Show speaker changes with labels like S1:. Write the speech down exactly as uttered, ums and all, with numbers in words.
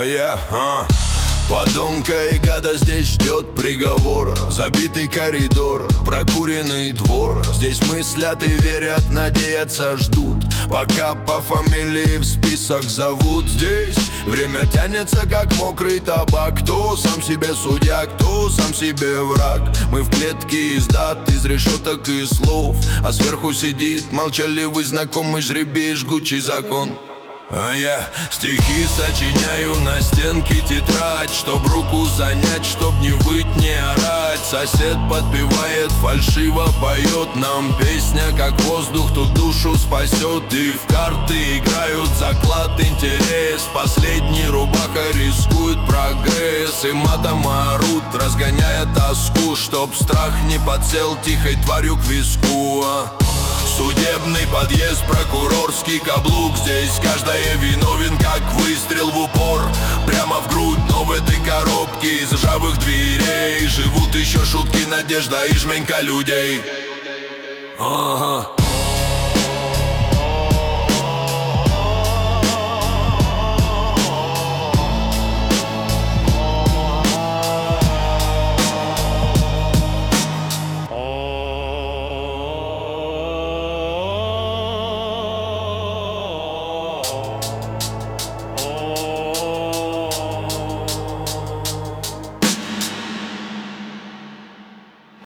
S1: yeah, а. Подонка и гада здесь ждет приговор. Забитый коридор, прокуренный двор. Здесь мыслят и верят, надеются, ждут, пока по фамилии в список зовут. Здесь время тянется, как мокрый табак. Кто сам себе судья, кто сам себе враг. Мы в клетке издат из решеток и слов, а сверху сидит молчаливый знакомый жребий, жгучий закон. А я стихи сочиняю на стенке тетрадь, чтоб руку занять, чтоб не выть, не орать. Сосед подпевает, фальшиво поет нам песня, как воздух, тут душу спасет. И в карты играют, заклад, интерес. Последний рубаха рискует прогресс. И матом орут, разгоняя тоску, чтоб страх не подсел тихой тварью к виску. Судебный подъезд, прокурорский каблук. Здесь каждое виновен, как выстрел в упор. Прямо в грудь, но в этой коробке из ржавых дверей живут еще шутки, надежда и жменька людей. Ага.